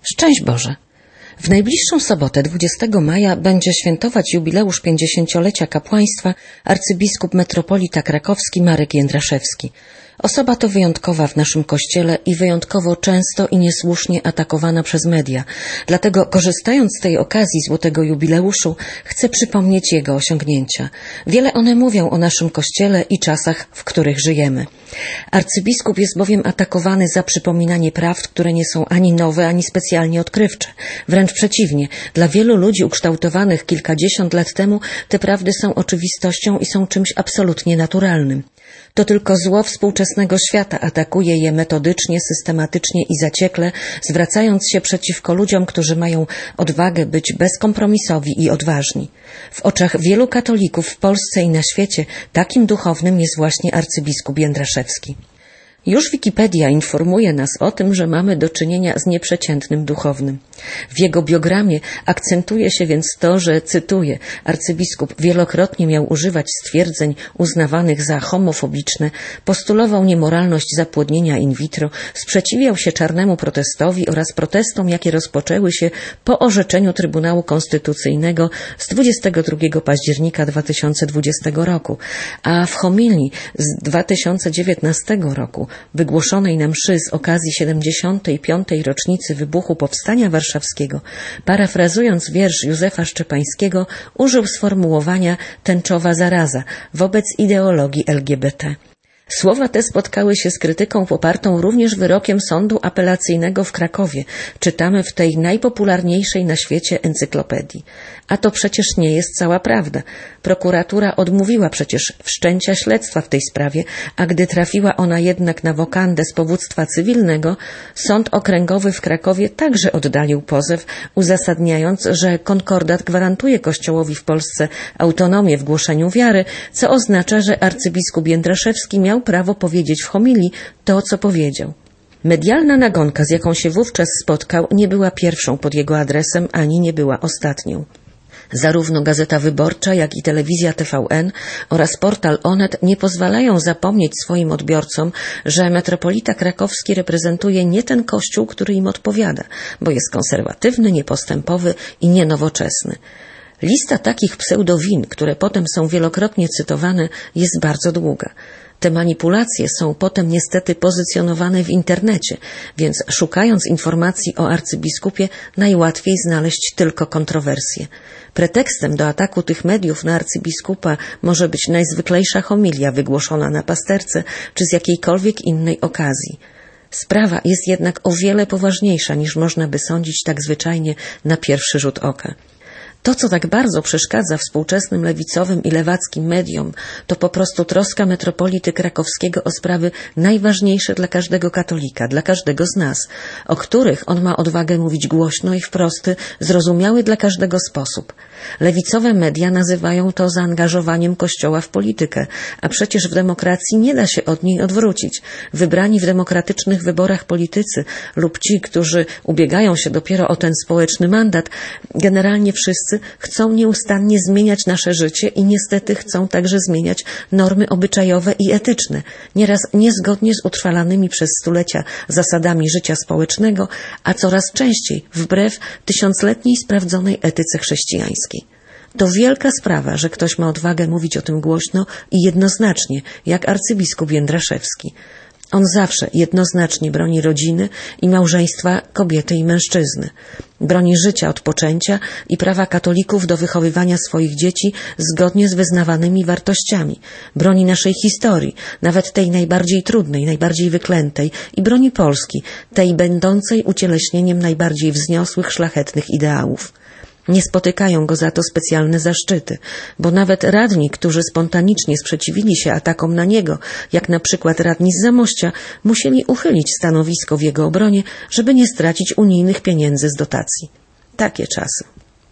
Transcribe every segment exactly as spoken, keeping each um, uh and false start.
Szczęść Boże! W najbliższą sobotę, dwudziestego maja, będzie świętować jubileusz pięćdziesięciolecia kapłaństwa arcybiskup metropolita krakowski Marek Jędraszewski. Osoba to wyjątkowa w naszym kościele i wyjątkowo często i niesłusznie atakowana przez media. Dlatego, korzystając z tej okazji złotego jubileuszu, chcę przypomnieć jego osiągnięcia. Wiele one mówią o naszym kościele i czasach, w których żyjemy. Arcybiskup jest bowiem atakowany za przypominanie prawd, które nie są ani nowe, ani specjalnie odkrywcze. Wręcz przeciwnie, dla wielu ludzi ukształtowanych kilkadziesiąt lat temu te prawdy są oczywistością i są czymś absolutnie naturalnym. To tylko zło współczesnego świata atakuje je metodycznie, systematycznie i zaciekle, zwracając się przeciwko ludziom, którzy mają odwagę być bezkompromisowi i odważni. W oczach wielu katolików w Polsce i na świecie takim duchownym jest właśnie arcybiskup Jędraszewski. Już Wikipedia informuje nas o tym, że mamy do czynienia z nieprzeciętnym duchownym. W jego biogramie akcentuje się więc to, że, cytuję, arcybiskup wielokrotnie miał używać stwierdzeń uznawanych za homofobiczne, postulował niemoralność zapłodnienia in vitro, sprzeciwiał się czarnemu protestowi oraz protestom, jakie rozpoczęły się po orzeczeniu Trybunału Konstytucyjnego z dwudziestego drugiego października dwa tysiące dwudziestego roku, a w homilii z dwa tysiące dziewiętnastego roku wygłoszonej na mszy z okazji siedemdziesiątej piątej rocznicy wybuchu Powstania Warszawskiego, parafrazując wiersz Józefa Szczepańskiego, użył sformułowania tęczowa zaraza wobec ideologii L G B T. Słowa te spotkały się z krytyką popartą również wyrokiem Sądu Apelacyjnego w Krakowie. Czytamy w tej najpopularniejszej na świecie encyklopedii. A to przecież nie jest cała prawda. Prokuratura odmówiła przecież wszczęcia śledztwa w tej sprawie, a gdy trafiła ona jednak na wokandę z powództwa cywilnego, Sąd Okręgowy w Krakowie także oddalił pozew, uzasadniając, że konkordat gwarantuje Kościołowi w Polsce autonomię w głoszeniu wiary, co oznacza, że arcybiskup Jędraszewski miał prawo powiedzieć w homilii to, co powiedział. Medialna nagonka, z jaką się wówczas spotkał, nie była pierwszą pod jego adresem, ani nie była ostatnią. Zarówno Gazeta Wyborcza, jak i telewizja T V N oraz portal Onet nie pozwalają zapomnieć swoim odbiorcom, że metropolita krakowski reprezentuje nie ten kościół, który im odpowiada, bo jest konserwatywny, niepostępowy i nienowoczesny. Lista takich pseudowin, które potem są wielokrotnie cytowane, jest bardzo długa. Te manipulacje są potem niestety pozycjonowane w internecie, więc szukając informacji o arcybiskupie najłatwiej znaleźć tylko kontrowersje. Pretekstem do ataku tych mediów na arcybiskupa może być najzwyklejsza homilia wygłoszona na pasterce czy z jakiejkolwiek innej okazji. Sprawa jest jednak o wiele poważniejsza niż można by sądzić tak zwyczajnie na pierwszy rzut oka. To, co tak bardzo przeszkadza współczesnym lewicowym i lewackim mediom, to po prostu troska metropolity krakowskiego o sprawy najważniejsze dla każdego katolika, dla każdego z nas, o których on ma odwagę mówić głośno i w prosty, zrozumiały dla każdego sposób. Lewicowe media nazywają to zaangażowaniem Kościoła w politykę, a przecież w demokracji nie da się od niej odwrócić. Wybrani w demokratycznych wyborach politycy lub ci, którzy ubiegają się dopiero o ten społeczny mandat, generalnie wszyscy chcą nieustannie zmieniać nasze życie i niestety chcą także zmieniać normy obyczajowe i etyczne, nieraz niezgodnie z utrwalanymi przez stulecia zasadami życia społecznego, a coraz częściej wbrew tysiącletniej sprawdzonej etyce chrześcijańskiej. To wielka sprawa, że ktoś ma odwagę mówić o tym głośno i jednoznacznie, jak arcybiskup Jędraszewski. On zawsze jednoznacznie broni rodziny i małżeństwa kobiety i mężczyzny. Broni życia od poczęcia i prawa katolików do wychowywania swoich dzieci zgodnie z wyznawanymi wartościami. Broni naszej historii, nawet tej najbardziej trudnej, najbardziej wyklętej, i broni Polski, tej będącej ucieleśnieniem najbardziej wzniosłych, szlachetnych ideałów. Nie spotykają go za to specjalne zaszczyty, bo nawet radni, którzy spontanicznie sprzeciwili się atakom na niego, jak na przykład radni z Zamościa, musieli uchylić stanowisko w jego obronie, żeby nie stracić unijnych pieniędzy z dotacji. Takie czasy.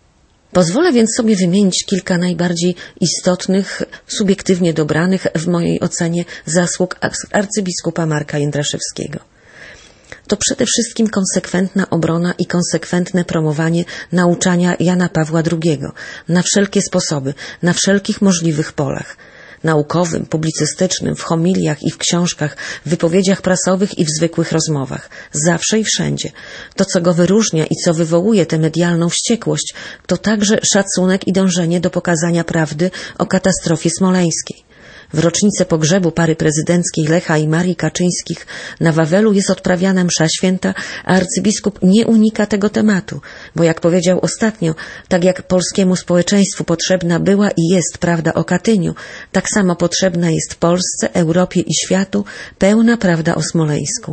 Pozwolę więc sobie wymienić kilka najbardziej istotnych, subiektywnie dobranych w mojej ocenie zasług arcybiskupa Marka Jędraszewskiego. To przede wszystkim konsekwentna obrona i konsekwentne promowanie nauczania Jana Pawła drugiego na wszelkie sposoby, na wszelkich możliwych polach. naukowym, publicystycznym, w homiliach i w książkach, w wypowiedziach prasowych i w zwykłych rozmowach. Zawsze i wszędzie. To, co go wyróżnia i co wywołuje tę medialną wściekłość, to także szacunek i dążenie do pokazania prawdy o katastrofie smoleńskiej. W rocznicę pogrzebu pary prezydenckiej Lecha i Marii Kaczyńskich na Wawelu jest odprawiana msza święta, a arcybiskup nie unika tego tematu, bo jak powiedział ostatnio, tak jak polskiemu społeczeństwu potrzebna była i jest prawda o Katyniu, tak samo potrzebna jest Polsce, Europie i światu pełna prawda o Smoleńsku.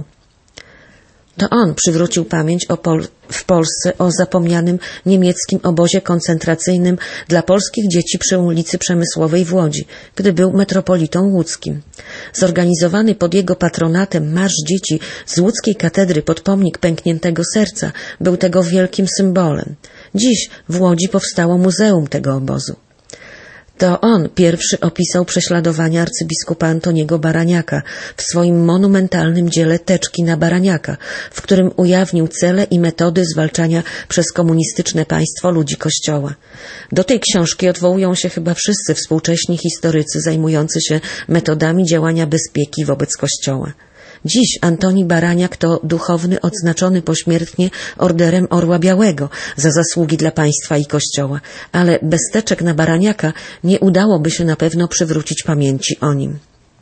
To on przywrócił pamięć o Pol- w Polsce o zapomnianym niemieckim obozie koncentracyjnym dla polskich dzieci przy ulicy Przemysłowej w Łodzi, gdy był metropolitą łódzkim. Zorganizowany pod jego patronatem marsz dzieci z łódzkiej katedry pod pomnik pękniętego serca był tego wielkim symbolem. Dziś w Łodzi powstało muzeum tego obozu. To on pierwszy opisał prześladowania arcybiskupa Antoniego Baraniaka w swoim monumentalnym dziele Teczki na Baraniaka, w którym ujawnił cele i metody zwalczania przez komunistyczne państwo ludzi Kościoła. Do tej książki odwołują się chyba wszyscy współcześni historycy zajmujący się metodami działania bezpieki wobec Kościoła. Dziś Antoni Baraniak to duchowny odznaczony pośmiertnie Orderem Orła Białego za zasługi dla państwa i Kościoła, ale bez teczek na Baraniaka nie udałoby się na pewno przywrócić pamięci o nim.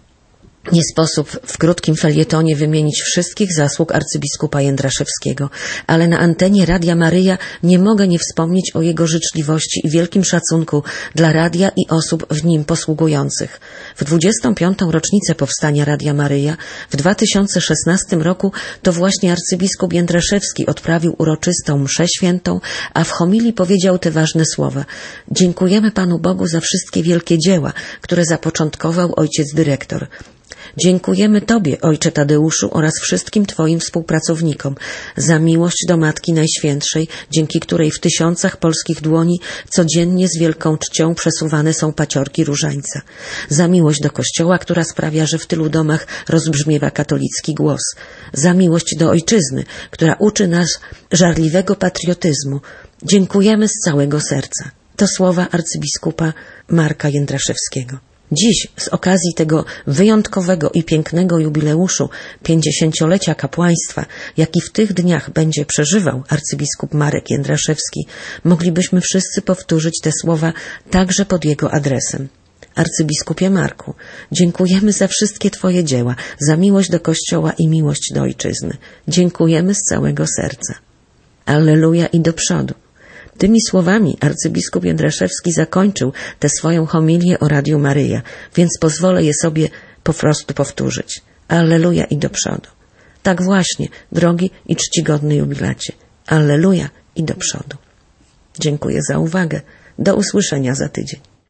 Nie sposób w krótkim felietonie wymienić wszystkich zasług arcybiskupa Jędraszewskiego, ale na antenie Radia Maryja nie mogę nie wspomnieć o jego życzliwości i wielkim szacunku dla radia i osób w nim posługujących. W dwudziestą piątą rocznicę powstania Radia Maryja w dwa tysiące szesnastym roku to właśnie arcybiskup Jędraszewski odprawił uroczystą mszę świętą, a w homilii powiedział te ważne słowa: dziękujemy Panu Bogu za wszystkie wielkie dzieła, które zapoczątkował ojciec dyrektor. Dziękujemy Tobie, Ojcze Tadeuszu, oraz wszystkim Twoim współpracownikom za miłość do Matki Najświętszej, dzięki której w tysiącach polskich dłoni codziennie z wielką czcią przesuwane są paciorki różańca. Za miłość do Kościoła, która sprawia, że w tylu domach rozbrzmiewa katolicki głos. Za miłość do Ojczyzny, która uczy nas żarliwego patriotyzmu. Dziękujemy z całego serca. To słowa arcybiskupa Marka Jędraszewskiego. Dziś, z okazji tego wyjątkowego i pięknego jubileuszu pięćdziesięciolecia kapłaństwa, jaki w tych dniach będzie przeżywał arcybiskup Marek Jędraszewski, moglibyśmy wszyscy powtórzyć te słowa także pod jego adresem. Arcybiskupie Marku, dziękujemy za wszystkie Twoje dzieła, za miłość do Kościoła i miłość do Ojczyzny. Dziękujemy z całego serca. Alleluja i do przodu. Tymi słowami arcybiskup Jędraszewski zakończył tę swoją homilię o Radiu Maryja, więc pozwolę je sobie po prostu powtórzyć. Alleluja i do przodu. Tak właśnie, drogi i czcigodny jubilacie. Alleluja i do przodu. Dziękuję za uwagę. Do usłyszenia za tydzień.